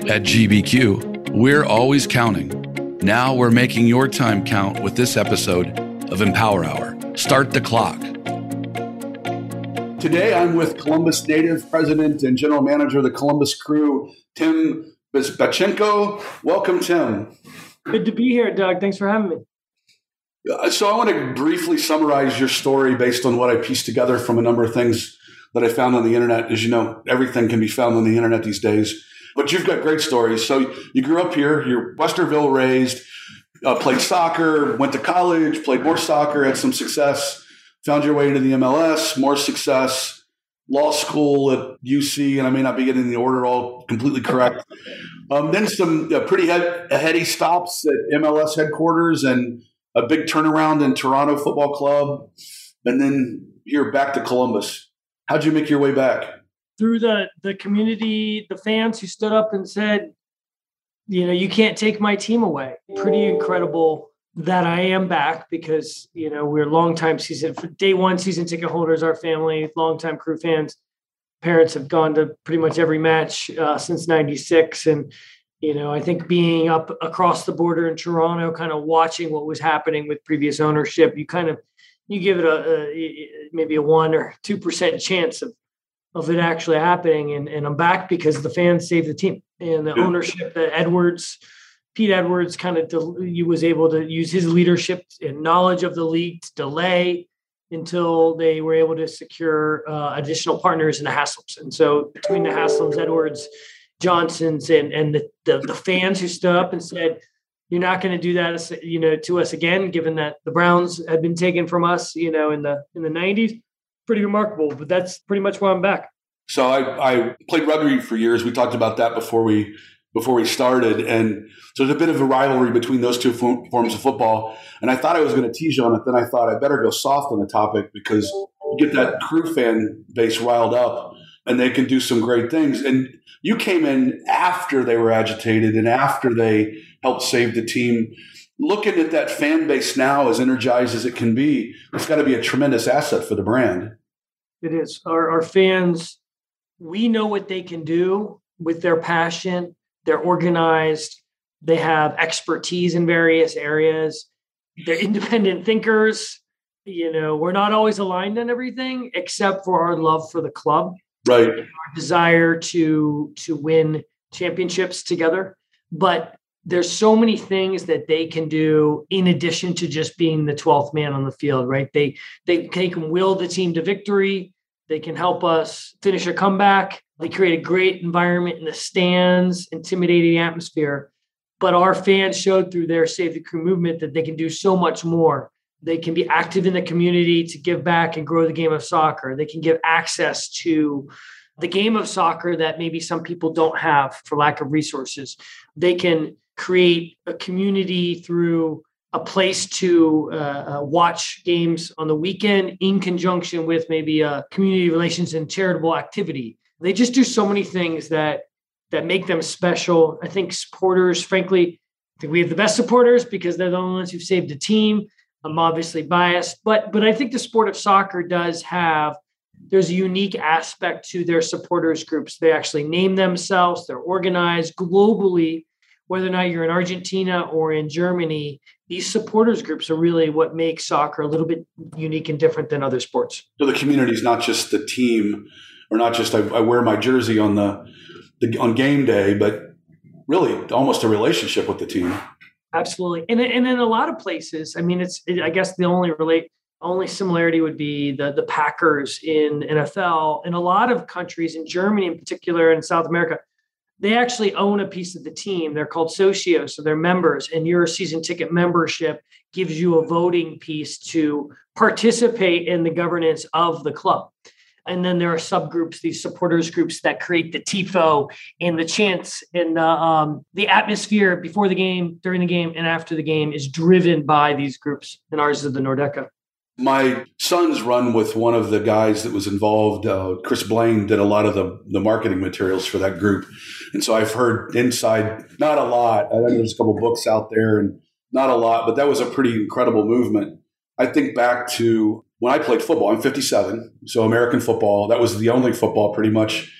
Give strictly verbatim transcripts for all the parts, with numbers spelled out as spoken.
At G B Q, we're always counting. Now we're making your time count with this episode of Empower Hour. Start the clock. Today, I'm with Columbus native president and general manager of the Columbus Crew, Tim Bezbatchenko. Welcome, Tim. Good to be here, Doug. Thanks for having me. So I want to briefly summarize your story based on what I pieced together from a number of things that I found on the internet. As you know, everything can be found on the internet these days. But you've got great stories. So you grew up here, you're Westerville raised, uh, played soccer, went to college, played more soccer, had some success, found your way into the M L S, more success, law school at U C, and I may not be getting the order all completely correct. Um, then some uh, pretty head, heady stops at M L S headquarters and a big turnaround in Toronto Football Club, and then here back to Columbus. How'd you make your way back? Through the the community, the fans who stood up and said, you know, you can't take my team away. Pretty incredible that I am back because, you know, we're longtime season, for day one season ticket holders, our family, longtime Crew fans. Parents have gone to pretty much every match uh, since ninety-six. And, you know, I think being up across the border in Toronto, kind of watching what was happening with previous ownership, you kind of, you give it a, a maybe a one or two percent chance of of it actually happening. And, and I'm back because the fans saved the team and the ownership, the Edwards, Pete Edwards kind of, del- he was able to use his leadership and knowledge of the league to delay until they were able to secure uh, additional partners in the Haslam's. And so between the Haslam's, Edwards, Johnsons, and, and the, the, the fans who stood up and said, you're not going to do that, you know, to us again, given that the Browns had been taken from us, you know, in the, in the nineties. Pretty remarkable, but that's pretty much why I'm back. So I, I played rugby for years. We talked about that before we before we started, and so there's a bit of a rivalry between those two forms of football. And I thought I was going to tease you on it. Then I thought I better go soft on the topic because you get that Crew fan base riled up, and they can do some great things. And you came in after they were agitated and after they helped save the team. Looking at that fan base now, as energized as it can be, it's got to be a tremendous asset for the brand. It is. Our, our fans, we know what they can do with their passion. They're organized. They have expertise in various areas. They're independent thinkers. You know, we're not always aligned on everything except for our love for the club. Right. And our desire to, to win championships together. But there's so many things that they can do in addition to just being the twelfth man on the field, right? They, they, they can will the team to victory. They can help us finish a comeback. They create a great environment in the stands, intimidating atmosphere. But our fans showed through their Save the Crew movement that they can do so much more. They can be active in the community to give back and grow the game of soccer. They can give access to the game of soccer that maybe some people don't have for lack of resources. They can create a community through a place to uh, uh, watch games on the weekend in conjunction with maybe a community relations and charitable activity. They just do so many things that that make them special. I think supporters, frankly, I think we have the best supporters because they're the only ones who've saved the team. I'm obviously biased, but but I think the sport of soccer does have, there's a unique aspect to their supporters groups. They actually name themselves. They're organized globally. Whether or not you're in Argentina or in Germany, these supporters groups are really what makes soccer a little bit unique and different than other sports. So the community is not just the team, or not just I, I wear my jersey on the, the on game day, but really almost a relationship with the team. Absolutely, and and in a lot of places, I mean, it's it, I guess the only relate only similarity would be the the Packers in N F L. In a lot of countries, in Germany in particular, and South America, they actually own a piece of the team. They're called socios, so they're members, and your season ticket membership gives you a voting piece to participate in the governance of the club. And then there are subgroups, these supporters groups that create the tifo and the chants and the, um, the atmosphere before the game, during the game, and after the game is driven by these groups. And ours is the Nordeca. My son's run with one of the guys that was involved. Uh, Chris Blaine did a lot of the, the marketing materials for that group. And so I've heard inside, not a lot. I know there's a couple books out there and not a lot, but that was a pretty incredible movement. I think back to when I played football. I'm fifty-seven, so American football. That was the only football pretty much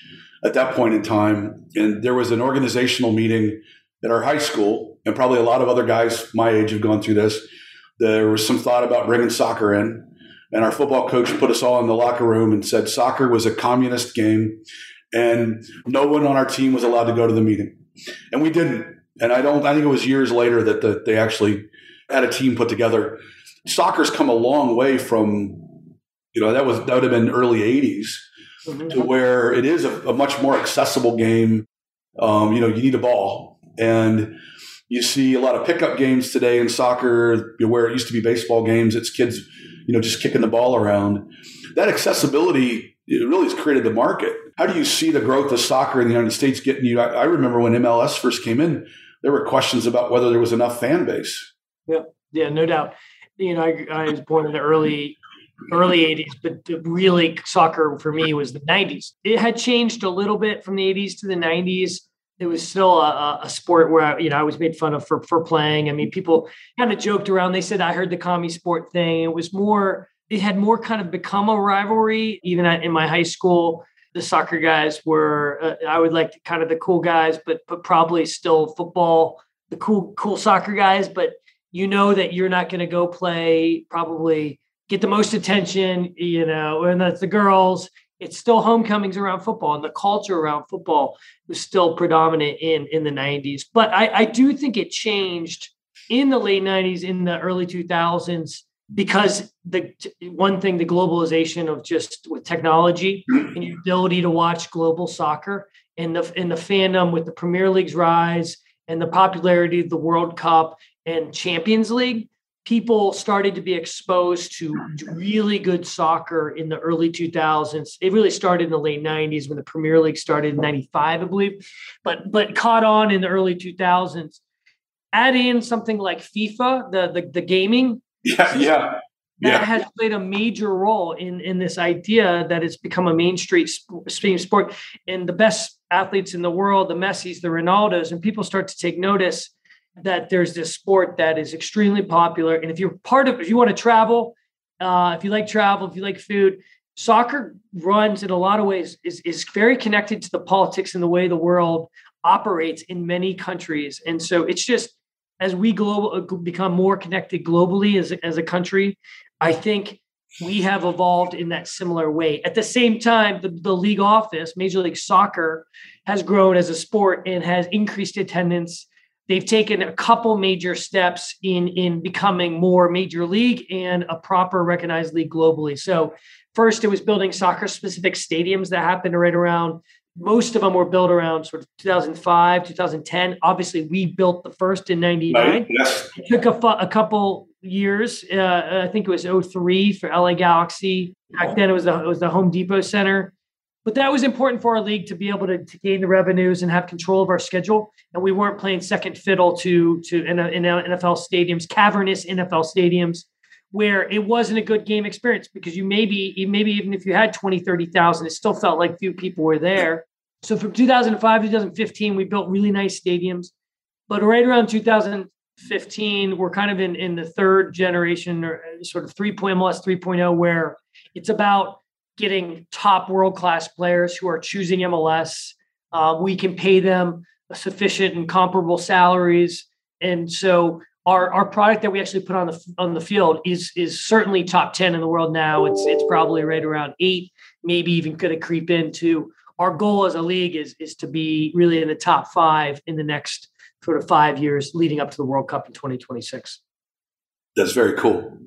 at that point in time. And there was an organizational meeting at our high school, and probably a lot of other guys my age have gone through this. There was some thought about bringing soccer in, and our football coach put us all in the locker room and said soccer was a communist game, and no one on our team was allowed to go to the meeting. And we didn't. And I don't, I think it was years later that the, they actually had a team put together. Soccer's come a long way from, you know, that was, that would have been early eighties mm-hmm. to where it is a, a much more accessible game. Um, you know, you need a ball, and you see a lot of pickup games today in soccer where it used to be baseball games. It's kids, you know, just kicking the ball around. That accessibility, it really has created the market. How do you see the growth of soccer in the United States getting you? I, I remember when M L S first came in, there were questions about whether there was enough fan base. Yeah, yeah, no doubt. You know, I, I was born in the early early eighties, but really soccer for me was the nineties. It had changed a little bit from the eighties to the nineties. It was still a, a sport where I, you know, I was made fun of for for playing. I mean, people kind of joked around. They said I heard the commie sport thing. It was more. It had more kind of become a rivalry. Even in my high school, the soccer guys were, uh, I would like kind of the cool guys, but but probably still football, the cool, cool soccer guys. But you know that you're not going to go play, probably get the most attention, you know, and that's the girls. It's still homecomings around football, and the culture around football was still predominant in, in the nineties. But I, I do think it changed in the late nineties, in the early two thousands, because the one thing, the globalization of just with technology and your ability to watch global soccer, and the and the fandom with the Premier League's rise and the popularity of the World Cup and Champions League, people started to be exposed to really good soccer in the early two thousands. It really started in the late nineties when the Premier League started in ninety-five, I believe, but but caught on in the early two thousands. Add in something like FIFA, the the, the gaming. Yeah, yeah. That yeah. has played a major role in, in this idea that it's become a mainstream sport. And the best athletes in the world, the Messis, the Ronaldos, and people start to take notice that there's this sport that is extremely popular. And if you're part of, if you want to travel, uh, if you like travel, if you like food, soccer runs in a lot of ways is, is very connected to the politics and the way the world operates in many countries. And so it's just, as we global become more connected globally as, as a country, I think we have evolved in that similar way. At the same time, the, the league office, Major League Soccer, has grown as a sport and has increased attendance. They've taken a couple major steps in, in becoming more major league and a proper recognized league globally. So first, it was building soccer-specific stadiums that happened right around. Most of them were built around sort of two thousand five, two thousand ten. Obviously, we built the first in ninety-nine. Right. Yes. It took a, fu- a couple years. Uh, I think it was oh three for L A Galaxy. Back then, it was the, it was the Home Depot Center. But that was important for our league to be able to, to gain the revenues and have control of our schedule. And we weren't playing second fiddle to, to in, a, in a N F L stadiums, cavernous N F L stadiums, where it wasn't a good game experience because you maybe, maybe even if you had twenty, thirty thousand, it still felt like few people were there. So from two thousand five to two thousand fifteen, we built really nice stadiums. But right around two thousand fifteen, we're kind of in, in the third generation or sort of three point oh, M L S three point oh, where it's about getting top world-class players who are choosing M L S. Uh, we can pay them sufficient and comparable salaries. And so Our our product that we actually put on the on the field is is certainly top ten in the world now. It's it's probably right around eight, maybe even could creep into. Our goal as a league is is to be really in the top five in the next sort of five years leading up to the World Cup in twenty twenty-six. That's very cool.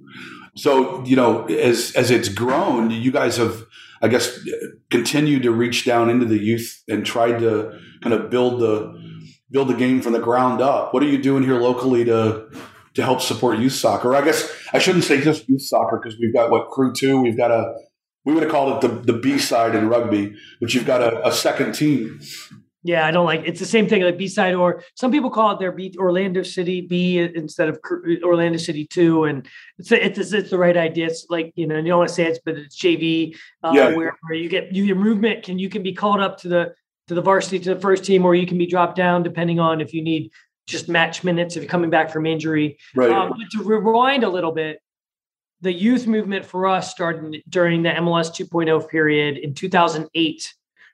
So, you know, as as it's grown, you guys have, I guess, continued to reach down into the youth and tried to kind of build the build the game from the ground up. What are you doing here locally to to help support youth soccer? I guess I shouldn't say just youth soccer because we've got what Crew Two. We've got a we would have called it the the B side in rugby, but you've got a, a second team. Yeah, I don't like it's the same thing like B side, or some people call it their B Orlando City B instead of Orlando City Two, and it's it's it's the right idea. It's like, you know, you don't want to say it's, but it's J V, uh, yeah. where, where you get you, your movement can you can be called up to the to the varsity, to the first team, or you can be dropped down depending on if you need just match minutes if you're coming back from injury. Right. Um, but to rewind a little bit, the youth movement for us started during the M L S two point oh period in two thousand eight.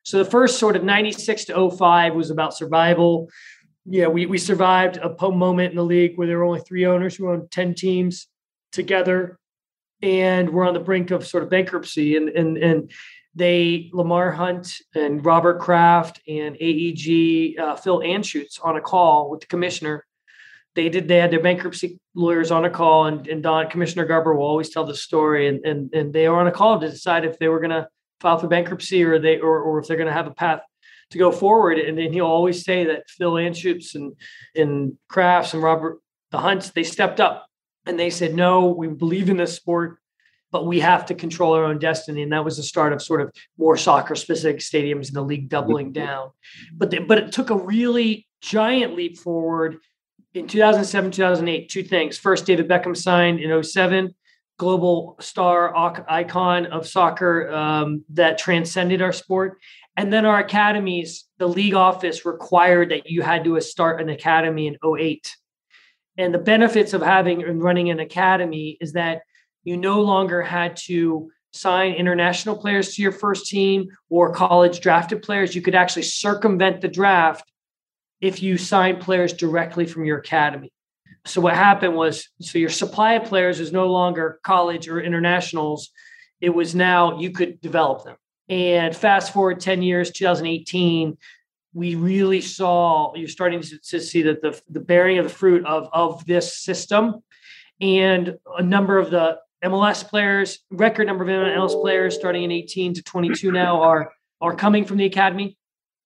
So the first sort of ninety-six to oh five was about survival. Yeah, we we survived a po- moment in the league where there were only three owners who owned ten teams together, and we're on the brink of sort of bankruptcy. And and and they Lamar Hunt and Robert Kraft and A E G uh, Phil Anschutz on a call with the commissioner. They did. They had their bankruptcy lawyers on a call, and, and Don Commissioner Garber will always tell the story. And and and they were on a call to decide if they were going to file for bankruptcy or they or or if they're going to have a path to go forward. And then he'll always say that Phil Anschutz and and Crafts and Robert the Hunts, they stepped up and they said, no, we believe in this sport, but we have to control our own destiny. And that was the start of sort of more soccer specific stadiums in the league doubling down. But the, but it took a really giant leap forward. In two thousand seven, two thousand eight, two things. First, David Beckham signed in oh seven, global star icon of soccer um, that transcended our sport. And then our academies, the league office required that you had to start an academy in oh eight. And the benefits of having and running an academy is that you no longer had to sign international players to your first team or college drafted players. You could actually circumvent the draft if you sign players directly from your academy. So what happened was, so your supply of players is no longer college or internationals. It was now you could develop them. And fast forward ten years, two thousand eighteen, we really saw, you're starting to, to see that the, the bearing of the fruit of, of this system. And a number of the M L S players, record number of M L S players starting in eighteen to twenty-two now are, are coming from the academy.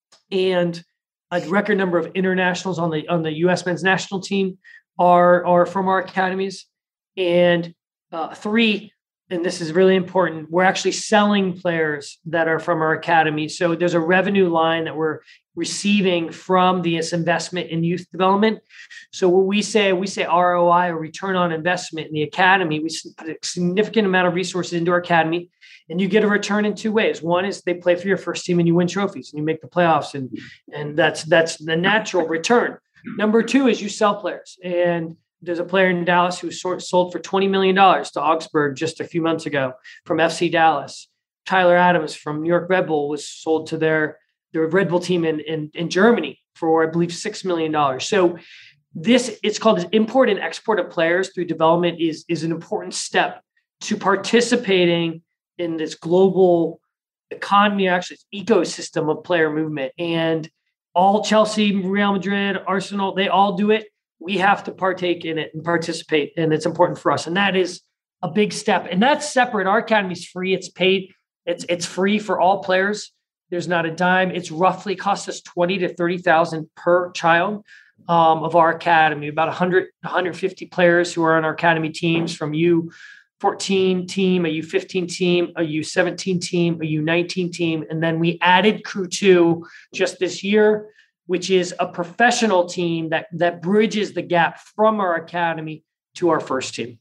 And a record number of internationals on the on the U S men's national team are, are from our academies. And uh, three, and this is really important, we're actually selling players that are from our academy. So there's a revenue line that we're receiving from this investment in youth development. So when we say, we say R O I, or return on investment in the academy, we put a significant amount of resources into our academy, and you get a return in two ways. One is they play for your first team and you win trophies and you make the playoffs, and, and that's, that's the natural return. Number two is you sell players. And there's a player in Dallas who sold for twenty million dollars to Augsburg just a few months ago from F C Dallas. Tyler Adams from New York Red Bull was sold to their, their Red Bull team in, in, in Germany for, I believe, six million dollars. So this, it's called import and export of players through development is, is an important step to participating in this global economy, actually ecosystem of player movement. And all Chelsea, Real Madrid, Arsenal, they all do it. We have to partake in it and participate. And it's important for us. And that is a big step. And that's separate. Our academy is free. It's paid. It's, it's free for all players. There's not a dime. It's roughly costs us twenty to thirty thousand per child um, of our academy, about one hundred, one hundred fifty players who are on our academy teams, from U fourteen team, a U fifteen team, a U seventeen team, a U nineteen team. And then we added Crew two just this year, which is a professional team that, that bridges the gap from our academy to our first team.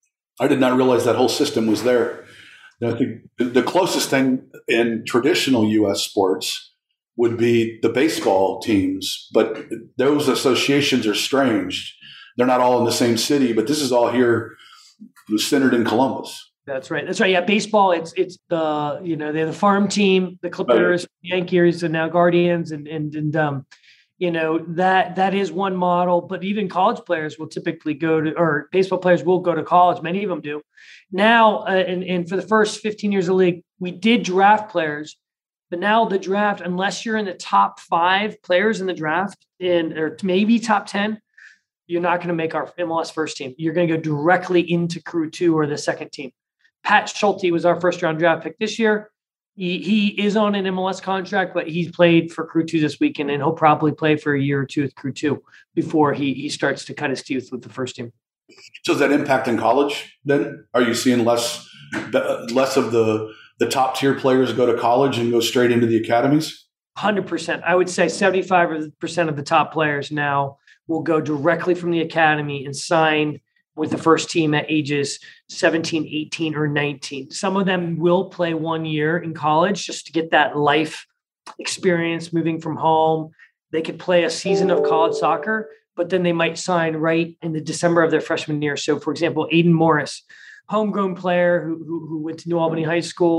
I did not realize that whole system was there. I think the closest thing in traditional U S sports would be the baseball teams, but those associations are strange. They're not all in the same city, but this is all here centered in Columbus. That's right. That's right. Yeah, baseball. It's it's the you know they're the farm team, the Clippers, right. Yankees, and now Guardians, and and and um, you know that that is one model. But even college players will typically go to, or baseball players will go to college. Many of them do. Now, uh, and and for the first fifteen years of the league, we did draft players, but now the draft, unless you're in the top five players in the draft, in or maybe top ten, you're not going to make our M L S first team. You're going to go directly into Crew two or the second team. Pat Schulte was our first round draft pick this year. He, he is on an M L S contract, but he's played for Crew two this weekend, and he'll probably play for a year or two with Crew two before he, he starts to cut his teeth with the first team. So is that impacting college then? Are you seeing less less of the, the top tier players go to college and go straight into the academies? one hundred percent. I would say seventy-five percent of the top players now will go directly from the academy and sign with the first team at ages seventeen, eighteen, or nineteen. Some of them will play one year in college just to get that life experience moving from home. They could play a season of college soccer, but then they might sign right in the December of their freshman year. So, for example, Aiden Morris, homegrown player who, who, who went to New Albany High School.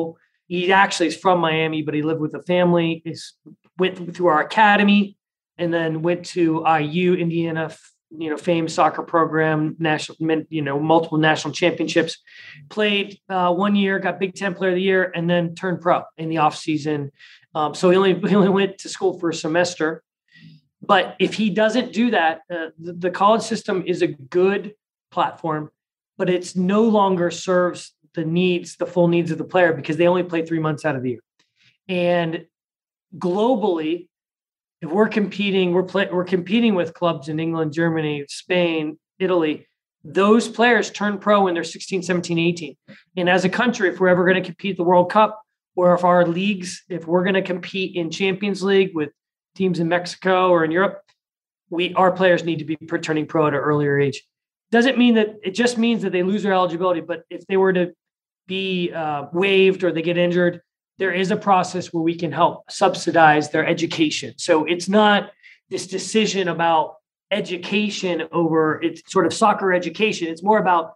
He actually is from Miami, but he lived with a family. He's went through our academy and then went to I U, Indiana, you know, famed soccer program, national, you know, multiple national championships, played uh, one year, got Big Ten Player of the Year, and then turned pro in the off season. Um, so he only, he only went to school for a semester. But if he doesn't do that, uh, the, the college system is a good platform, but it's no longer serves the needs, the full needs of the player, because they only play three months out of the year. And globally, if we're competing, we're play, we're competing with clubs in England, Germany, Spain, Italy. Those players turn pro when they're sixteen, seventeen, eighteen. And as a country, if we're ever going to compete at the World Cup, or if our leagues, if we're going to compete in Champions League with teams in Mexico or in Europe, we our players need to be turning pro at an earlier age. Doesn't mean that it just means that they lose their eligibility, but if they were to be uh, waived or they get injured, there is a process where we can help subsidize their education. So it's not this decision about education over it's sort of soccer education. It's more about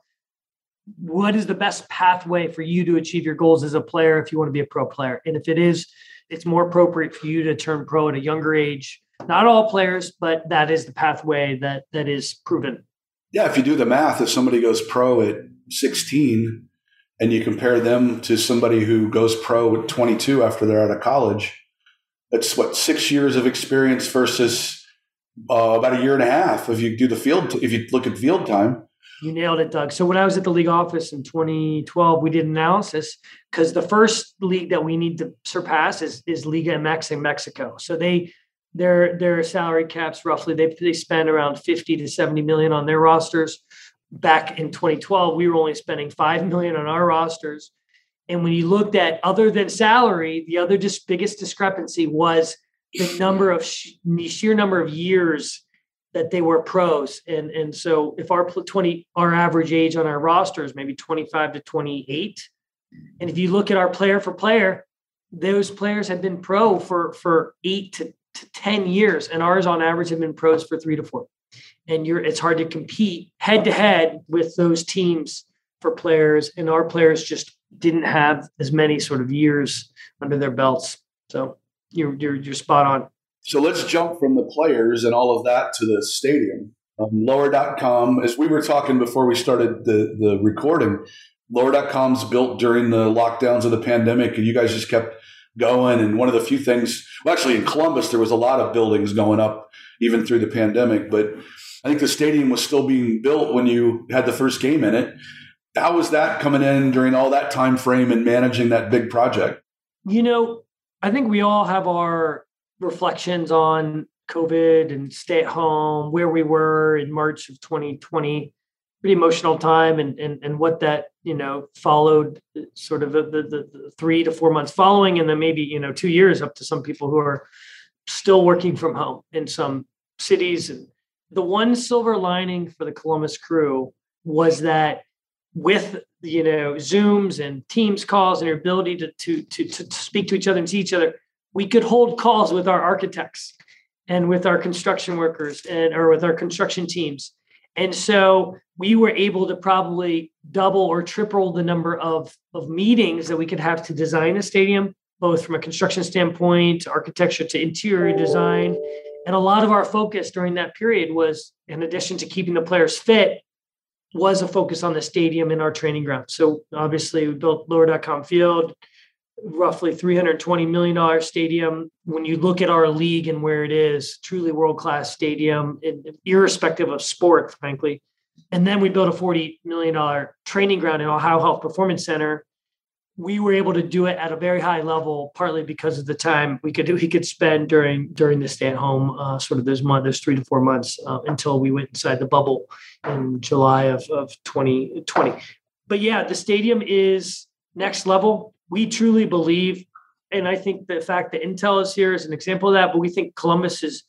what is the best pathway for you to achieve your goals as a player if you want to be a pro player. And if it is, it's more appropriate for you to turn pro at a younger age. Not all players, but that is the pathway that that is proven. Yeah, if you do the math, if somebody goes pro at sixteen and you compare them to somebody who goes pro at twenty-two after they're out of college, that's what, six years of experience versus uh, about a year and a half. If you do the field, if you look at field time. You nailed it, Doug. So when I was at the league office in twenty twelve, we did analysis because the first league that we need to surpass is, is Liga M X in Mexico. So they their their salary caps roughly they they spend around fifty to seventy million on their rosters. Back in twenty twelve, we were only spending five million on our rosters. And when you looked at other than salary, the other just biggest discrepancy was the number of the sheer number of years that they were pros. And, and so if our twenty, our average age on our roster is maybe twenty-five to twenty-eight. And if you look at our player for player, those players have been pro for, for eight to, to ten years. And ours on average have been pros for three to four. And you're, it's hard to compete head to head with those teams for players. And our players just didn't have as many sort of years under their belts. So you're, you're, you're spot on. So let's jump from the players and all of that to the stadium. Um, Lower dot com, as we were talking before we started the, the recording, Lower dot com's built during the lockdowns of the pandemic, and you guys just kept going. And one of the few things, well, actually in Columbus, there was a lot of buildings going up even through the pandemic, but I think the stadium was still being built when you had the first game in it. How was that coming in during all that time frame and managing that big project? You know, I think we all have our reflections on COVID and stay at home, where we were in March of twenty twenty, pretty emotional time, and and and what that, you know, followed sort of the, the, the three to four months following, and then maybe, you know, two years up to some people who are still working from home in some cities. And the one silver lining for the Columbus Crew was that with, you know, Zooms and Teams calls and your ability to, to, to, to speak to each other and see each other, we could hold calls with our architects and with our construction workers and or with our construction teams. And so we were able to probably double or triple the number of, of meetings that we could have to design a stadium, both from a construction standpoint, to architecture, to interior design. And a lot of our focus during that period was, in addition to keeping the players fit, was a focus on the stadium and our training ground. So obviously we built Lower dot com Field, roughly three hundred twenty million dollars stadium. When you look at our league and where it is, truly world-class stadium, irrespective of sport, frankly. And then we built a forty million dollars training ground in Ohio Health Performance Center. We were able to do it at a very high level, partly because of the time we could we could spend during during the stay-at-home uh, sort of those months, those three to four months uh, until we went inside the bubble in July of, of twenty twenty. But yeah, the stadium is next level. We truly believe, and I think the fact that Intel is here is an example of that, but we think Columbus is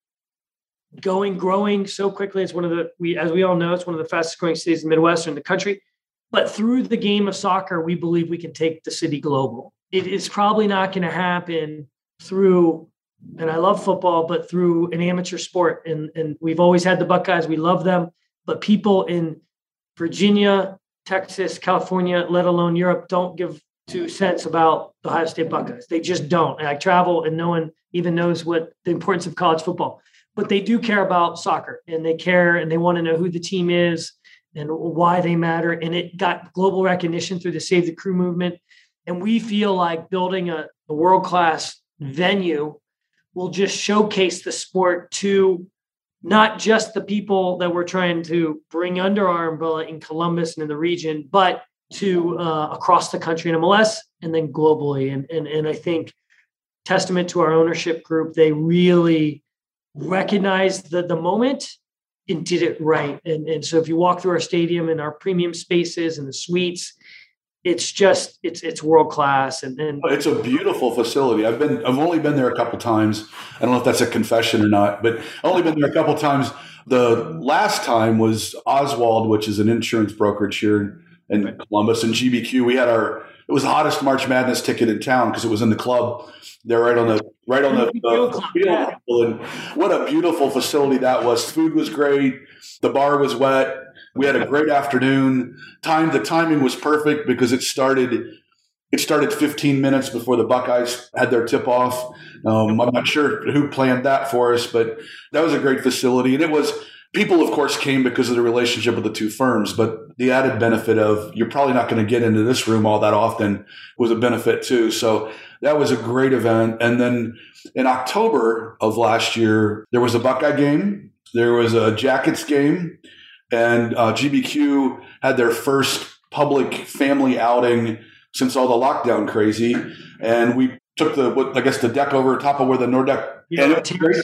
going, growing so quickly. It's one of the, we, as we all know, it's one of the fastest growing cities in the Midwest or in the country. But through the game of soccer, we believe we can take the city global. It is probably not going to happen through, and I love football, but through an amateur sport. And, and we've always had the Buckeyes. We love them. But people in Virginia, Texas, California, let alone Europe, don't give two cents about the Ohio State Buckeyes. They just don't. And I travel and no one even knows what the importance of college football, but they do care about soccer, and they care and they want to know who the team is and why they matter. And it got global recognition through the Save the Crew movement. And we feel like building a, a world-class venue will just showcase the sport to not just the people that we're trying to bring under our umbrella in Columbus and in the region, but to uh, across the country in M L S and then globally. And, and, and I think testament to our ownership group, they really recognized the, the moment and did it right. And, and so if you walk through our stadium and our premium spaces and the suites, it's just, it's, it's world-class. And, and it's a beautiful facility. I've been, I've only been there a couple times. I don't know if that's a confession or not, but I've only been there a couple times. The last time was Oswald, which is an insurance brokerage here in Columbus, and G B Q. We had our, it was the hottest March Madness ticket in town because it was in the club. They're right on the, right on the, the field. And what a beautiful facility that was. Food was great. The bar was wet. We had a great afternoon. Time the timing was perfect because it started it started fifteen minutes before the Buckeyes had their tip off. Um, I'm not sure who planned that for us, but that was a great facility. And it was people, of course, came because of the relationship with the two firms, but the added benefit of you're probably not going to get into this room all that often was a benefit too. So that was a great event. And then in October of last year, there was a Buckeye game. There was a Jackets game. And uh, G B Q had their first public family outing since all the lockdown crazy. And we took the, what, I guess, the deck over top of where the Nordeck yeah,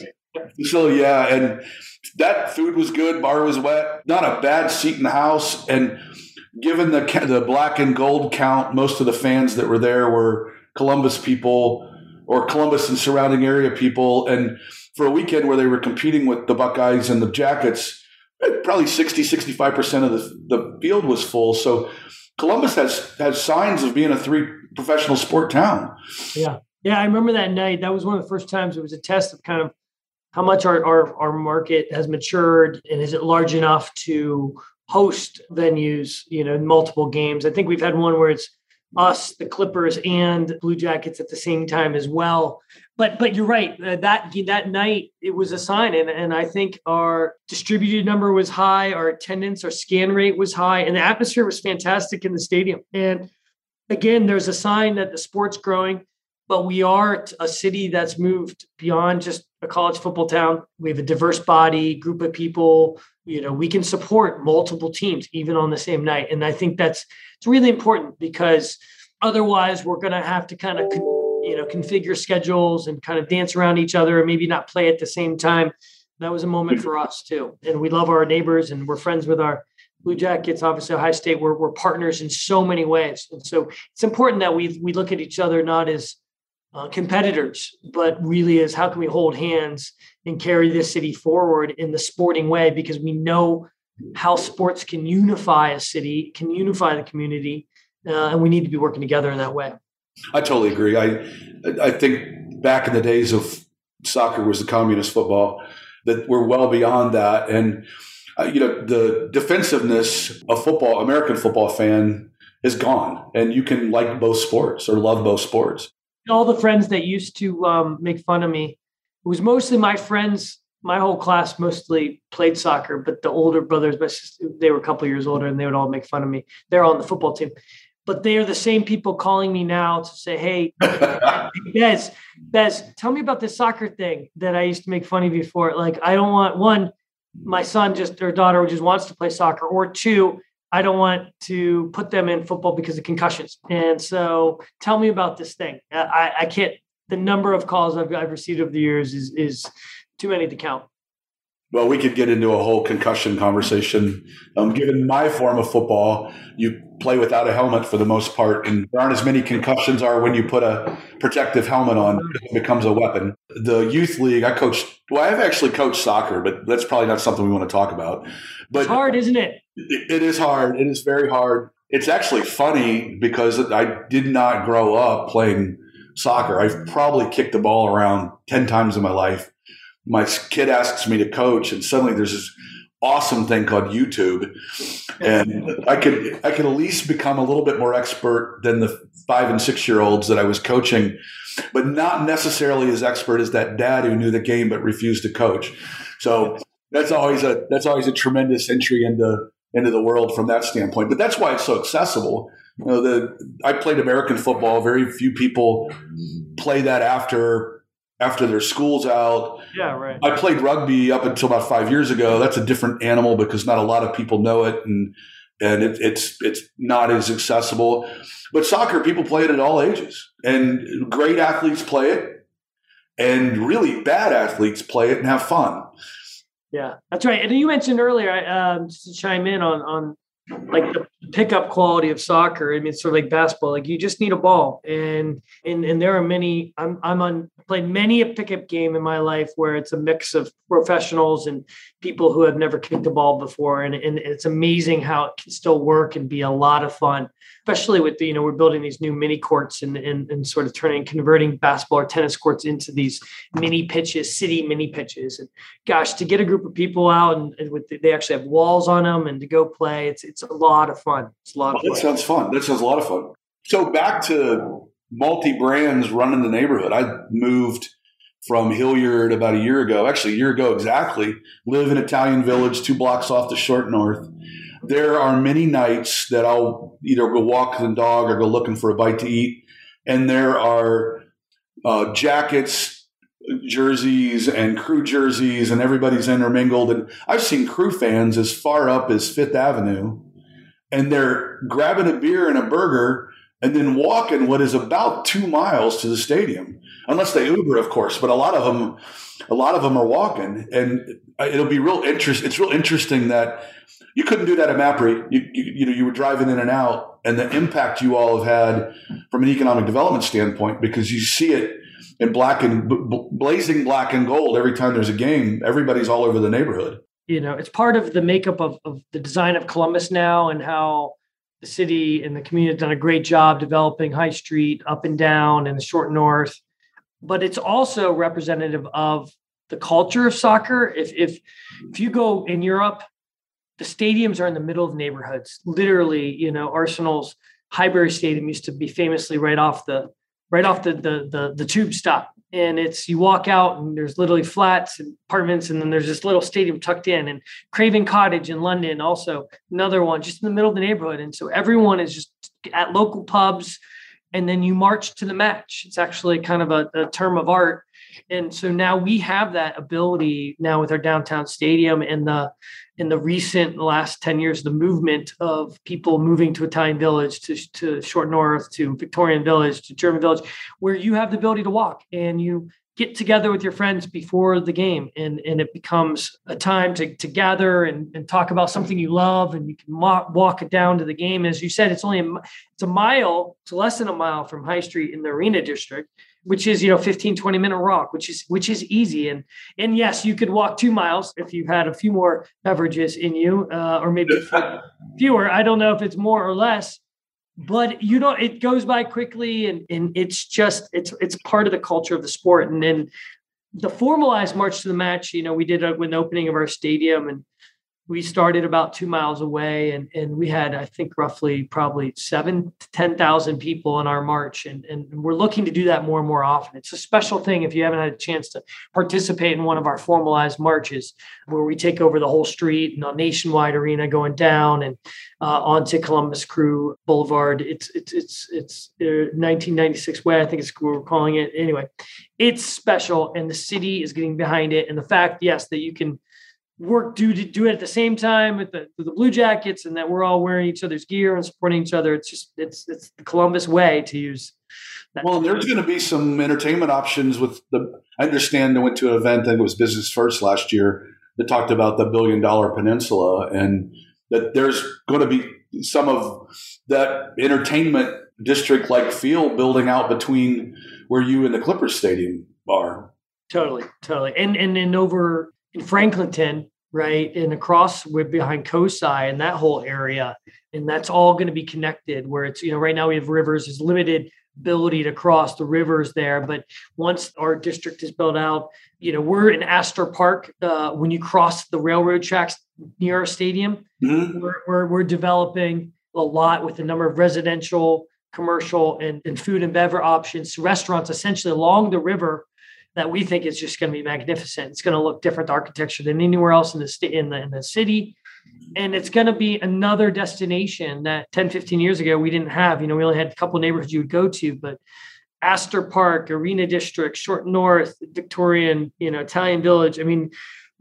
so yeah, and that food was good. Bar was wet. Not a bad seat in the house. And given the the black and gold count, most of the fans that were there were Columbus people or Columbus and surrounding area people. And for a weekend where they were competing with the Buckeyes and the Jackets, probably sixty, sixty-five percent of the, the field was full. So Columbus has, has signs of being a three professional sport town. Yeah. Yeah. I remember that night. That was one of the first times it was a test of kind of how much our, our, our market has matured and is it large enough to host venues, you know, multiple games. I think we've had one where it's us, the Clippers, and Blue Jackets at the same time as well. But but you're right. Uh, that that night, it was a sign. And, and I think our distributed number was high. Our attendance, our scan rate was high. And the atmosphere was fantastic in the stadium. And again, there's a sign that the sport's growing. But we are a city that's moved beyond just a college football town. We have a diverse body, group of people. You know, we can support multiple teams even on the same night. And I think that's it's really important because otherwise we're going to have to kind of, you know, configure schedules and kind of dance around each other and maybe not play at the same time. That was a moment for us too. And we love our neighbors and we're friends with our Blue Jackets, obviously Ohio State. We're, we're partners in so many ways. And so it's important that we we look at each other not as Uh, competitors, but really is how can we hold hands and carry this city forward in the sporting way, because we know how sports can unify a city, can unify the community, uh, and we need to be working together in that way. I totally agree. I I think back in the days of soccer was the communist football, that we're well beyond that. And, uh, you know, the defensiveness of football, American football fan is gone, and you can like both sports or love both sports. All the friends that used to um, make fun of me, it was mostly my friends. My whole class mostly played soccer, but the older brothers, my sister, they were a couple of years older, and they would all make fun of me. They're on the football team, but they are the same people calling me now to say, "Hey, Bez, Bez, tell me about this soccer thing that I used to make fun of you for." Like, I don't want one, my son just or daughter just wants to play soccer, or two, I don't want to put them in football because of concussions. And so tell me about this thing. I, I can't, the number of calls I've, I've received over the years is, is too many to count. Well, we could get into a whole concussion conversation. Um, given my form of football, you play without a helmet for the most part, and there aren't as many concussions are when you put a protective helmet on. It becomes a weapon. The youth league, I coached, well, I've actually coached soccer, but that's probably not something we want to talk about. But it's hard, isn't it? It, it is hard. It is very hard. It's actually funny because I did not grow up playing soccer. I've probably kicked the ball around ten times in my life. My kid asks me to coach, and suddenly there's this awesome thing called YouTube, and I could I could at least become a little bit more expert than the five and six year olds that I was coaching, but not necessarily as expert as that dad who knew the game but refused to coach. So that's always a that's always a tremendous entry into into the world from that standpoint. But that's why it's so accessible. You know, the I played American football. Very few people play that after. after their school's out. Yeah, right. I played rugby up until about five years ago. That's a different animal because not a lot of people know it, and and it, it's it's not as accessible. But soccer, people play it at all ages, and great athletes play it, and really bad athletes play it and have fun. Yeah, that's right. And you mentioned earlier, um, just to chime in on on like the pickup quality of soccer. I mean, it's sort of like basketball. Like you just need a ball, and and and there are many. I'm I'm on played many a pickup game in my life where it's a mix of professionals and people who have never kicked a ball before, and and it's amazing how it can still work and be a lot of fun. Especially with the, you know, we're building these new mini courts and, and and sort of turning converting basketball or tennis courts into these mini pitches, city mini pitches. And gosh, to get a group of people out and, and with the, they actually have walls on them and to go play, it's it's a lot of fun. It's a lot of well, fun. That sounds fun. That sounds a lot of fun. So back to multi-brands running the neighborhood. I moved from Hilliard about a year ago, actually a year ago exactly, live in Italian Village, two blocks off the Short North. There are many nights that I'll either go walk the dog or go looking for a bite to eat. And there are uh, jackets, jerseys, and crew jerseys, and everybody's intermingled. And I've seen crew fans as far up as Fifth Avenue, and they're grabbing a beer and a burger and then walking what is about two miles to the stadium, unless they Uber, of course. But a lot of them, a lot of them are walking, and it'll be real interest. It's real interesting that you couldn't do that at Mapry. You, you, you know, you were driving in and out, and the impact you all have had from an economic development standpoint, because you see it in black and b- blazing black and gold every time there's a game. Everybody's all over the neighborhood. You know, it's part of the makeup of, of the design of Columbus now, and how the city and the community have done a great job developing High Street up and down and the Short North. But it's also representative of the culture of soccer. If if if you go in Europe, the stadiums are in the middle of neighborhoods. Literally, you know, Arsenal's Highbury Stadium used to be famously right off the right off the the the, the tube stop. And it's, you walk out and there's literally flats and apartments, and then there's this little stadium tucked in. And Craven Cottage in London, also another one just in the middle of the neighborhood. And so everyone is just at local pubs, and then you march to the match. It's actually kind of a, a term of art. And so now we have that ability now with our downtown stadium, and the in the recent last ten years, the movement of people moving to Italian Village, to, to Short North, to Victorian Village, to German Village, where you have the ability to walk and you get together with your friends before the game. And, and it becomes a time to, to gather and, and talk about something you love, and you can mo- walk it down to the game. As you said, it's only a, it's a mile, it's less than a mile from High Street in the Arena District, which is, you know, fifteen, twenty minute walk, which is, which is easy. And, and yes, you could walk two miles if you had a few more beverages in you, uh, or maybe fewer. I don't know if it's more or less, but you know, it goes by quickly, and, and it's just, it's, it's part of the culture of the sport. And then the formalized march to the match, you know, we did a, with the opening of our stadium, and we started about two miles away, and, and we had, I think, roughly probably seven to ten thousand people in our march. And, and we're looking to do that more and more often. It's a special thing if you haven't had a chance to participate in one of our formalized marches, where we take over the whole street and a nationwide arena going down and uh, onto Columbus Crew Boulevard. It's, it's, it's, it's uh, nineteen ninety-six way, I think it's what we're calling it. Anyway, it's special, and the city is getting behind it. And the fact, yes, that you can work do to do it at the same time with the, with the Blue Jackets, and that we're all wearing each other's gear and supporting each other. It's just, it's, it's the Columbus way to use that. Well, there's going to be some entertainment options with the, I understand I went to an event, I think it was Business First last year, that talked about the billion dollar peninsula, and that there's going to be some of that entertainment district like feel building out between where you and the Clippers Stadium are. Totally. Totally. And, and, and over in Franklinton, right, and across with behind COSI and that whole area, and that's all going to be connected. Where it's, you know, right now we have Rivers is limited ability to cross the rivers there. But once our district is built out, you know, we're in Astor Park. Uh, when you cross the railroad tracks near our stadium, mm-hmm. we're, we're, we're developing a lot with a number of residential, commercial, and, and food and beverage options, restaurants essentially along the river that we think is just going to be magnificent. It's going to look different architecture than anywhere else in the state, in the, in the city. And it's going to be another destination that ten, fifteen years ago we didn't have. You know, we only had a couple of neighborhoods you would go to, but Astor Park, Arena District, Short North, Victorian, you know, Italian Village. I mean,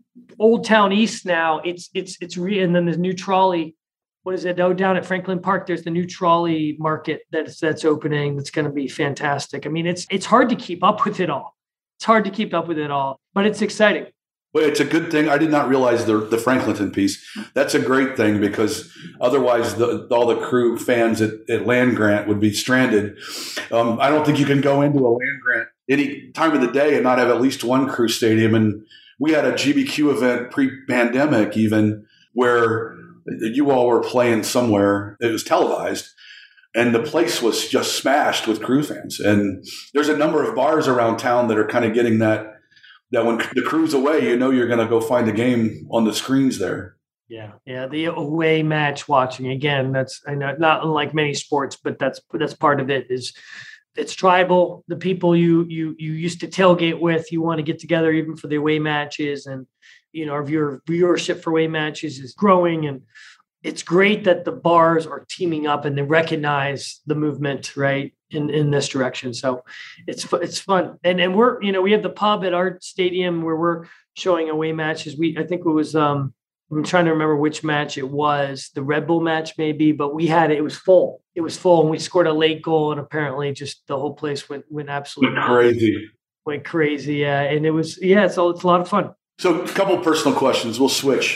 Old Town East now, it's, it's, it's re, and then the new trolley, what is it? Oh, down at Franklin Park, there's the new trolley market that's, that's opening. That's going to be fantastic. I mean, it's, it's hard to keep up with it all. It's hard to keep up with it all, but it's exciting. Well, it's a good thing. I did not realize the the Franklinton piece. That's a great thing because otherwise the, all the crew fans at, at Land Grant would be stranded. Um, I don't think you can go into a Land Grant any time of the day and not have at least one crew stadium. And we had a G B Q event pre-pandemic even where you all were playing somewhere. It was televised. And the place was just smashed with crew fans. And there's a number of bars around town that are kind of getting that, that when the crew's away, you know you're going to go find a game on the screens there. Yeah, yeah. The away match watching, again, that's I know not unlike many sports, but that's that's part of it. Is it's tribal. The people you you you used to tailgate with, you want to get together even for the away matches, and you know, our viewer, viewership for away matches is growing, and it's great that the bars are teaming up and they recognize the movement, right, in, in this direction. So it's it's fun. And and we're, you know, we have the pub at our stadium where we're showing away matches. We, I think it was, um, I'm trying to remember which match it was, the Red Bull match maybe, but we had it, it was full. It was full and we scored a late goal and apparently just the whole place went, went absolutely went crazy. Went crazy. Yeah. And it was, yeah, so it's a lot of fun. So a couple of personal questions. We'll switch.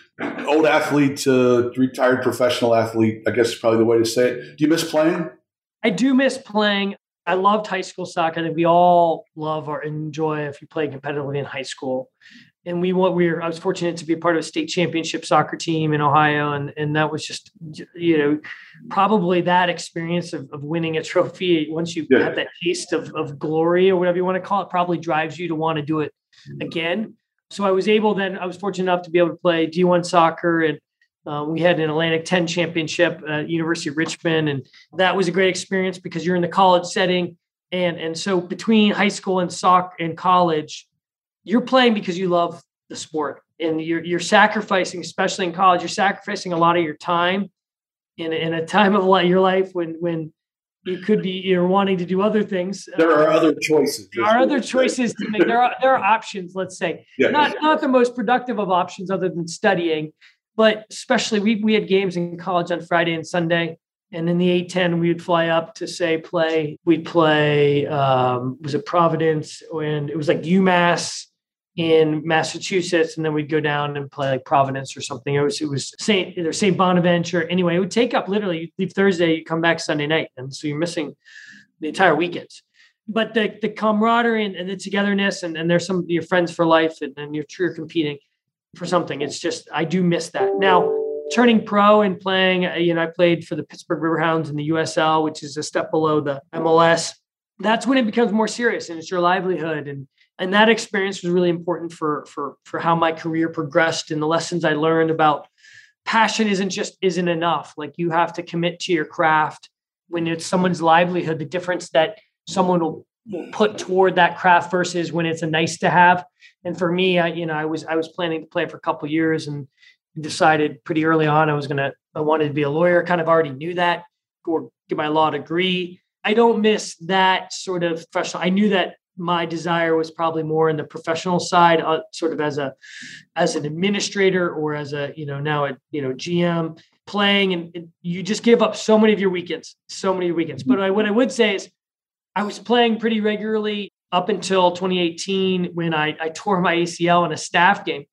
Old athlete to retired professional athlete, I guess is probably the way to say it. Do you miss playing? I do miss playing. I loved high school soccer. I think we all love or enjoy if you play competitively in high school. And we what we were, I was fortunate to be a part of a state championship soccer team in Ohio. And, and that was just, you know, probably that experience of, of winning a trophy. Once you yeah. have that taste of, of glory or whatever you want to call it, probably drives you to want to do it again. So I was able then, I was fortunate enough to be able to play D one soccer, and uh, we had an Atlantic ten championship at University of Richmond. And that was a great experience because you're in the college setting. And, and so between high school and soccer and college, you're playing because you love the sport, and you're, you're sacrificing, especially in college, you're sacrificing a lot of your time in, in a time of your life when, when, you could be you're wanting to do other things. There are uh, other choices. There are other choices to make. There are there are options, let's say. Yeah. Not not the most productive of options other than studying, but especially we we had games in college on Friday and Sunday. And in the A ten, we would fly up to say play. We'd play um, was it Providence, and it was like UMass in Massachusetts, and then we'd go down and play like Providence or something. It was it was Saint either Saint Bonaventure. Anyway, it would take up literally you leave Thursday, you come back Sunday night, and so you're missing the entire weekend. But the the camaraderie and, and the togetherness, and, and there's some of your friends for life, and, and you're you're competing for something. It's just I do miss that. Now turning pro and playing, you know, I played for the Pittsburgh Riverhounds in the U S L, which is a step below the M L S. That's when it becomes more serious, and it's your livelihood. And And that experience was really important for, for, for how my career progressed and the lessons I learned about passion isn't just isn't enough. Like you have to commit to your craft when it's someone's livelihood, the difference that someone will, will put toward that craft versus when it's a nice to have. And for me, I, you know, I was, I was planning to play for a couple of years and decided pretty early on, I was going to, I wanted to be a lawyer, kind of already knew that, or get my law degree. I don't miss that sort of professional. I knew that my desire was probably more in the professional side, uh, sort of as a, as an administrator or as a, you know, now a, you know, G M playing, and, and you just give up so many of your weekends, so many weekends. But I, what I would say is I was playing pretty regularly up until twenty eighteen when I, I tore my A C L in a staff game.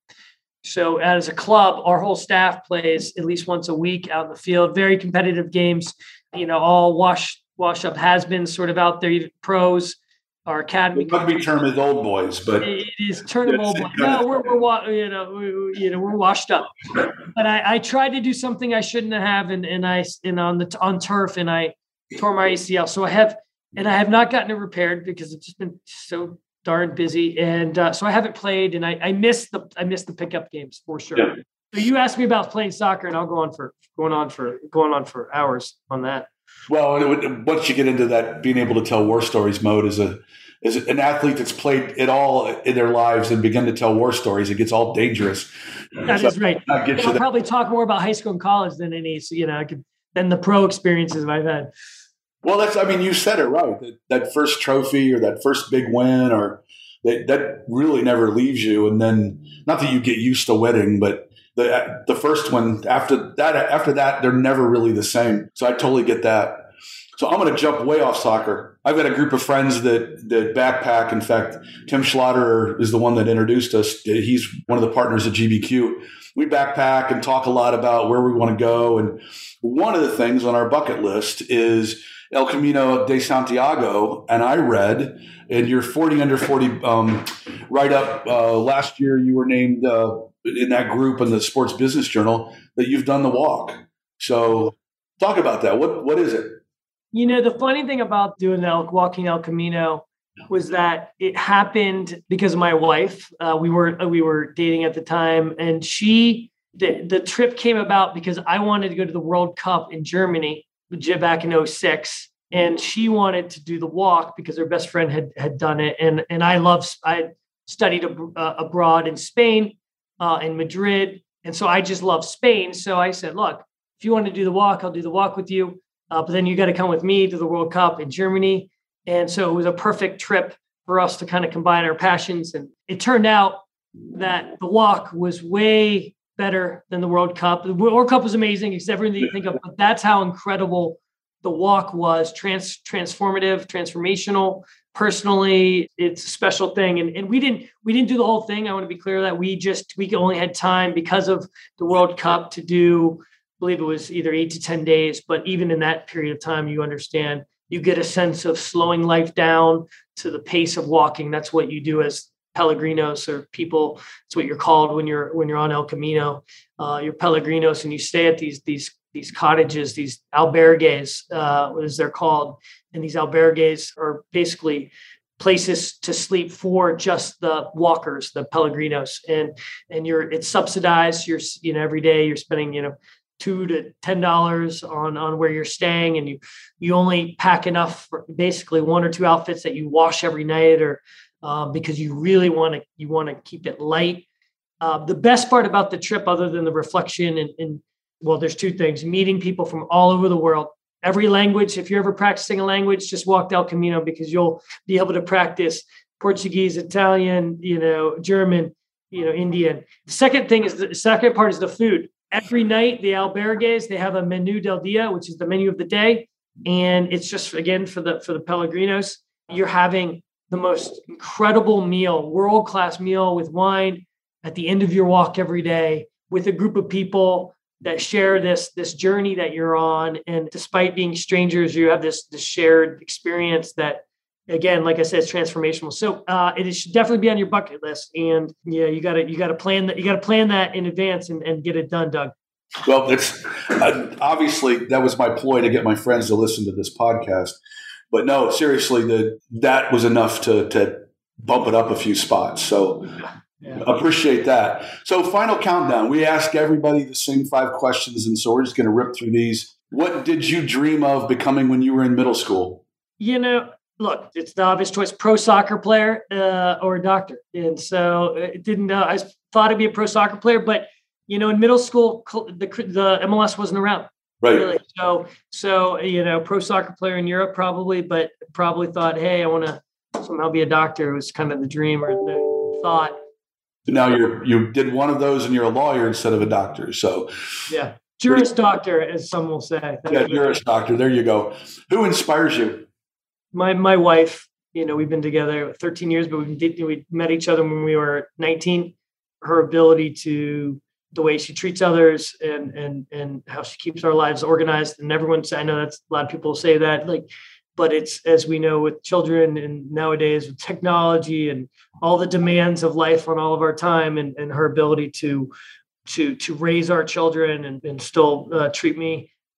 So as a club, our whole staff plays at least once a week out in the field, very competitive games, you know, all wash, wash up has-beens sort of out there, even pros. Our academy. The rugby term is old boys, but it is term of old boys. No, we're, we're you know we, you know we're washed up. But I, I tried to do something I shouldn't have, and and I and on the on turf, and I tore my A C L. So I have and I have not gotten it repaired because it's just been so darn busy. And uh, so I haven't played, and I, I miss the I miss the pickup games for sure. Yeah. So you asked me about playing soccer, and I'll go on for going on for going on for hours on that. Well, it would, once you get into that, being able to tell war stories mode as a as an athlete that's played it all in their lives and begin to tell war stories, it gets all dangerous. That so is right. I'll get I'll probably talk more about high school and college than any, you know, I could than the pro experiences I've had. Well, that's, I mean, you said it right. That, that first trophy or that first big win, or that, that really never leaves you. And then, not that you get used to winning, but the the first one after that, after that, they're never really the same. So I totally get that. So I'm going to jump way off soccer. I've got a group of friends that that backpack. In fact, Tim Schlatter is the one that introduced us. He's one of the partners at G B Q. We backpack and talk a lot about where we want to go. And one of the things on our bucket list is El Camino de Santiago. And I read in your forty under forty um, write-up uh, last year, you were named uh, in that group in the Sports Business Journal that you've done the walk. So talk about that. What What is it? You know, the funny thing about doing the walking El Camino was that it happened because of my wife. Uh, we were we were dating at the time, and she the, the trip came about because I wanted to go to the World Cup in Germany back in oh six, and she wanted to do the walk because her best friend had had done it, and and I love I studied ab- uh, abroad in Spain, uh, in Madrid, and so I just love Spain. So I said, look, if you want to do the walk, I'll do the walk with you. Uh, but then you got to come with me to the World Cup in Germany. And so it was a perfect trip for us to kind of combine our passions. And it turned out that the walk was way better than the World Cup. The World Cup was amazing, except everything you think of, but that's how incredible the walk was. Trans, transformative, transformational. Personally, it's a special thing. And, and we didn't we didn't do the whole thing. I want to be clear that we just, we only had time because of the World Cup to do, I believe it was either eight to ten days, but even in that period of time, you understand, you get a sense of slowing life down to the pace of walking. That's what you do as Pellegrinos, or people. It's what you're called when you're when you're on El Camino. Uh, you're Pellegrinos, and you stay at these these these cottages, these albergues, uh, as they're called. And these albergues are basically places to sleep for just the walkers, the Pellegrinos, and and you're it's subsidized. You're you know every day you're spending you know. two to ten dollars on on where you're staying, and you you only pack enough for basically one or two outfits that you wash every night, or uh, because you really want to you want to keep it light. Uh, the best part about the trip, other than the reflection and, and well, there's two things: meeting people from all over the world, every language. If you're ever practicing a language, just walk El Camino, because you'll be able to practice Portuguese, Italian, you know, German, you know, Indian. The second thing is the second part is the food. Every night, the albergues, they have a menu del dia, which is the menu of the day. And it's just, again, for the for the Pellegrinos, you're having the most incredible meal, world-class meal with wine at the end of your walk every day with a group of people that share this, this journey that you're on. And despite being strangers, you have this, this shared experience that, again, like I said, it's transformational. So uh, it should definitely be on your bucket list. And yeah, you got to you got to plan that. You got to plan that in advance and, and get it done, Doug. Well, it's uh, obviously that was my ploy to get my friends to listen to this podcast. But no, seriously, the that was enough to to bump it up a few spots. So yeah. Appreciate that. So final countdown. We ask everybody the same five questions, and so we're just going to rip through these. What did you dream of becoming when you were in middle school? You know. Look, it's the obvious choice: pro soccer player uh, or a doctor. And so it didn't know. I thought I'd be a pro soccer player, but you know, in middle school, the the M L S wasn't around. Right. Really. So so you know, pro soccer player in Europe probably, but probably thought, hey, I want to somehow be a doctor. It was kind of the dream or the thought. Now you're you did one of those, and you're a lawyer instead of a doctor. So yeah, Juris Doctor, as some will say. Thank yeah, you. Juris Doctor. There you go. Who inspires you? My my wife, you know, we've been together thirteen years, but we did, we met each other when we were nineteen. Her ability to, the way she treats others, and and and how she keeps our lives organized. And everyone's, I know that's a lot of people say that, like, but it's, as we know, with children and nowadays with technology and all the demands of life on all of our time, and, and her ability to to to raise our children and, and still uh, treat me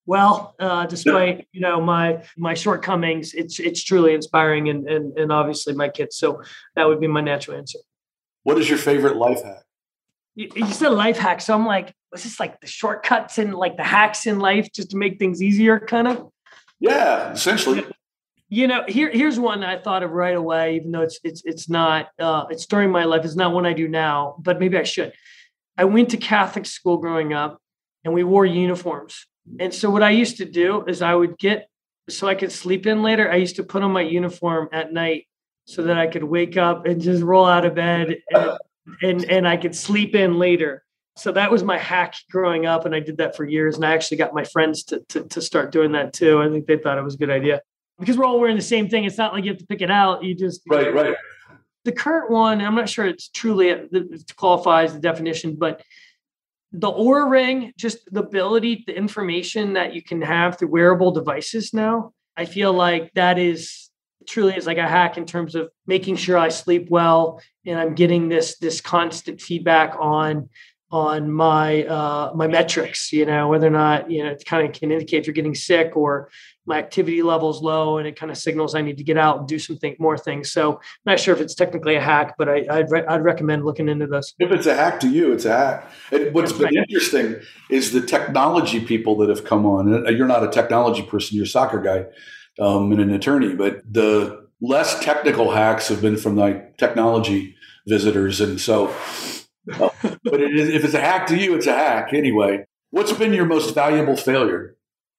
well, uh, despite you know my my shortcomings, it's it's truly inspiring, and and and obviously my kids. So that would be my natural answer. What is your favorite life hack? You, you said life hack, so I'm like, was this like the shortcuts and like the hacks in life just to make things easier, kind of? Yeah, essentially. You know, here here's one that I thought of right away, even though it's it's it's not uh, it's during my life. It's not one I do now, but maybe I should. I went to Catholic school growing up, and we wore uniforms. And so what I used to do is I would get, so I could sleep in later, I used to put on my uniform at night so that I could wake up and just roll out of bed and, and, and I could sleep in later. So that was my hack growing up. And I did that for years. And I actually got my friends to, to, to start doing that too. I think they thought it was a good idea because we're all wearing the same thing. It's not like you have to pick it out. You just, right, you know, right. The current one, I'm not sure it's truly, it qualifies the definition, but the Oura Ring, just the ability, the information that you can have through wearable devices now, I feel like that is truly is like a hack in terms of making sure I sleep well and I'm getting this this constant feedback on on my uh, my metrics. You know, whether or not you know it kind of can indicate if you're getting sick or my activity level's low, and it kind of signals I need to get out and do some think more things. So I'm not sure if it's technically a hack, but I, I'd re- I'd recommend looking into this. If it's a hack to you, it's a hack. And what's That's been right. interesting is the technology people that have come on. And you're not a technology person; you're a soccer guy um, and an attorney. But the less technical hacks have been from like technology visitors, and so. Uh, but it is, if it's a hack to you, it's a hack anyway. What's been your most valuable failure?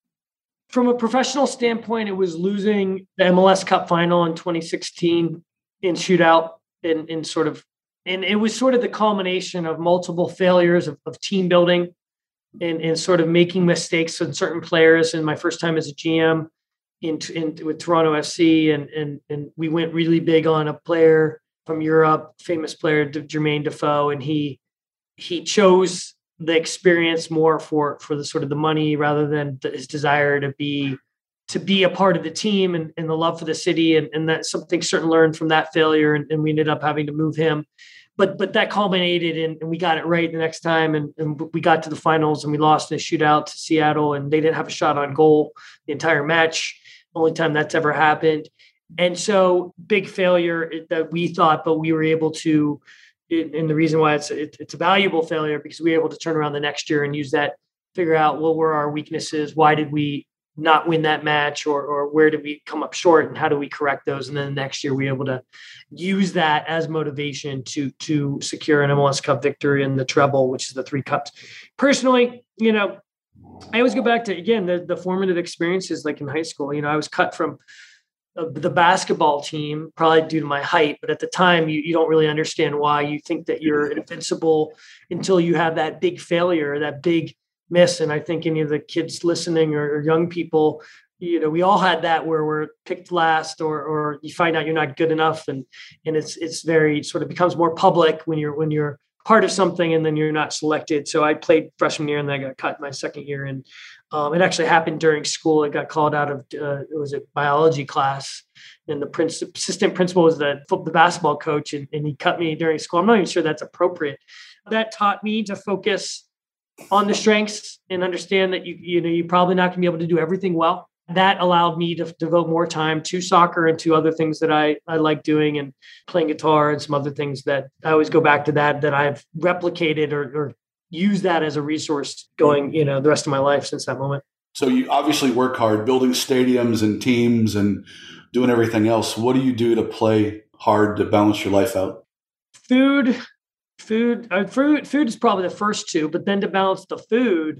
From a professional standpoint, it was losing the M L S Cup final in twenty sixteen in shootout in, in sort of, and it was sort of the culmination of multiple failures of, of team building and, and sort of making mistakes on certain players. And my first time as a G M in, in with Toronto F C, and, and, and we went really big on a player from Europe, famous player, Jermaine Defoe, and he, he chose the experience more for for the sort of the money rather than the, his desire to be to be a part of the team and, and the love for the city, and, and that's something certain learned from that failure, and, and we ended up having to move him, but but that culminated in, and we got it right the next time, and, and we got to the finals and we lost in a shootout to Seattle, and they didn't have a shot on goal the entire match, only time that's ever happened. And so big failure that we thought, but we were able to. And the reason why it's it, it's a valuable failure because we were able to turn around the next year and use that, figure out what were our weaknesses, why did we not win that match, or or where did we come up short, and how do we correct those? And then the next year we were able to use that as motivation to to secure an M L S Cup victory and the treble, which is the three cups. Personally, you know, I always go back to again the the formative experiences like in high school. You know, I was cut from the basketball team, probably due to my height. But at the time, you, you don't really understand why. You think that you're invincible until you have that big failure, that big miss. And I think any of the kids listening or, or young people, you know, we all had that where we're picked last, or or you find out you're not good enough. And and it's it's very sort of becomes more public when you're when you're part of something and then you're not selected. So I played freshman year and then I got cut my second year. And Um, it actually happened during school. It got called out of, uh, it was a biology class, and the prince, assistant principal was the, the basketball coach, and, and he cut me during school. I'm not even sure that's appropriate. That taught me to focus on the strengths and understand that you, you know, you're probably not going to be able to do everything well. That allowed me to devote more time to soccer and to other things that I, I like doing, and playing guitar and some other things that I always go back to that, that I've replicated or, or use that as a resource going, you know, the rest of my life since that moment. So you obviously work hard building stadiums and teams and doing everything else. What do you do to play hard to balance your life out? Food, food, uh, food, food is probably the first two, but then to balance the food,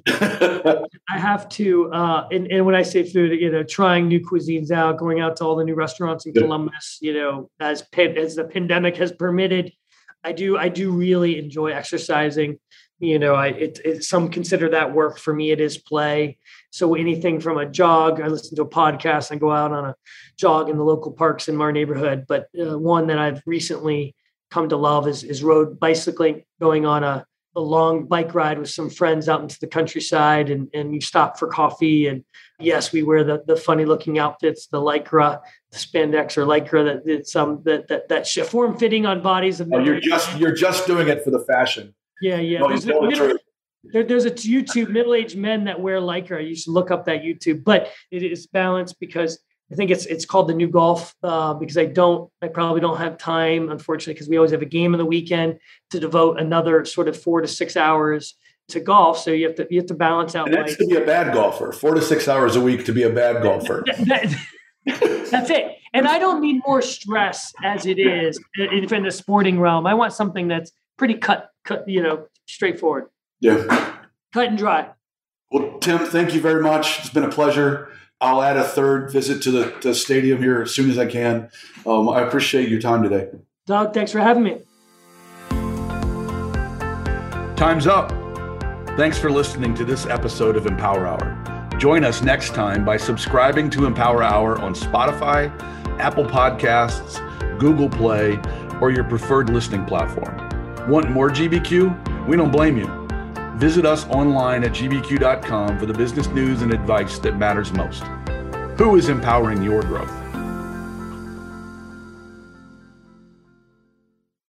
I have to, uh, and, and when I say food, you know, trying new cuisines out, going out to all the new restaurants in yeah. Columbus, you know, as, as the pandemic has permitted, I do, I do really enjoy exercising. You know, I it, it some consider that work. For me, it is play. So anything from a jog, I listen to a podcast and go out on a jog in the local parks in our neighborhood. But uh, one that I've recently come to love is is road bicycling, going on a, a long bike ride with some friends out into the countryside, and and you stop for coffee. And yes, we wear the the funny looking outfits, the lycra, the spandex or lycra that that some that that that form fitting on bodies of. Oh, you're just you're just doing it for the fashion. Yeah, yeah. No, There's, a middle, There, there's a YouTube, middle-aged men that wear Lycra. You should look up that YouTube, but it is balanced because I think it's it's called the new golf uh, because I don't, I probably don't have time, unfortunately, because we always have a game on the weekend to devote another sort of four to six hours to golf. So you have to you have to balance out. And that's life. To be a bad golfer, four to six hours a week to be a bad golfer. that, that, that's it. And I don't need more stress as it is in, in the sporting realm. I want something that's pretty cut, cut, you know, straightforward. Yeah. Cut and dry. Well, Tim, thank you very much. It's been a pleasure. I'll add a third visit to the, the stadium here as soon as I can. Um, I appreciate your time today. Doug, thanks for having me. Time's up. Thanks for listening to this episode of Empower Hour. Join us next time by subscribing to Empower Hour on Spotify, Apple Podcasts, Google Play, or your preferred listening platform. Want more G B Q? We don't blame you. Visit us online at G B Q dot com for the business news and advice that matters most. Who is empowering your growth?